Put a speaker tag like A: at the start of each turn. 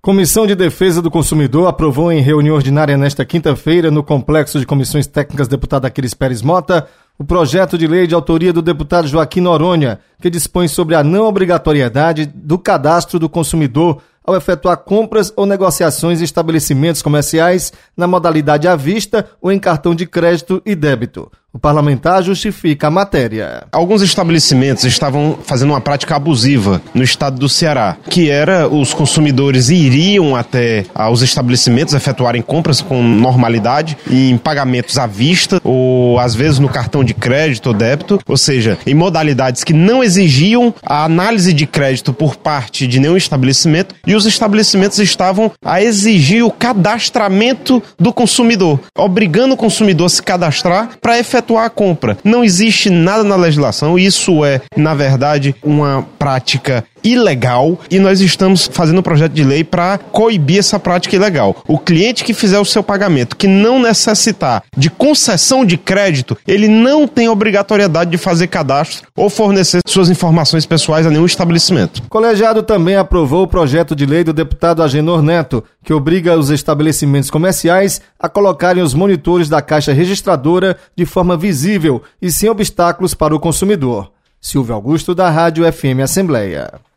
A: Comissão de Defesa do Consumidor aprovou em reunião ordinária nesta quinta-feira, no Complexo de Comissões Técnicas deputado Aquiles Pérez Mota, o projeto de lei de autoria do deputado Joaquim Noronha, que dispõe sobre a não obrigatoriedade do cadastro do consumidor ao efetuar compras ou negociações em estabelecimentos comerciais na modalidade à vista ou em cartão de crédito e débito. O parlamentar justifica a matéria.
B: Alguns estabelecimentos estavam fazendo uma prática abusiva no estado do Ceará, que era os consumidores iriam até aos estabelecimentos efetuarem compras com normalidade em pagamentos à vista ou às vezes no cartão de crédito ou débito, ou seja, em modalidades que não exigiam a análise de crédito por parte de nenhum estabelecimento, e os estabelecimentos estavam a exigir o cadastramento do consumidor, obrigando o consumidor a se cadastrar para efetuar a compra. Não existe nada na legislação, isso é, na verdade, uma prática ilegal, e nós estamos fazendo um projeto de lei para coibir essa prática ilegal. O cliente que fizer o seu pagamento, que não necessitar de concessão de crédito, ele não tem obrigatoriedade de fazer cadastro ou fornecer suas informações pessoais a nenhum estabelecimento.
A: O colegiado também aprovou o projeto de lei do deputado Agenor Neto, que obriga os estabelecimentos comerciais a colocarem os monitores da caixa registradora de forma visível e sem obstáculos para o consumidor. Silvio Augusto, da Rádio FM Assembleia.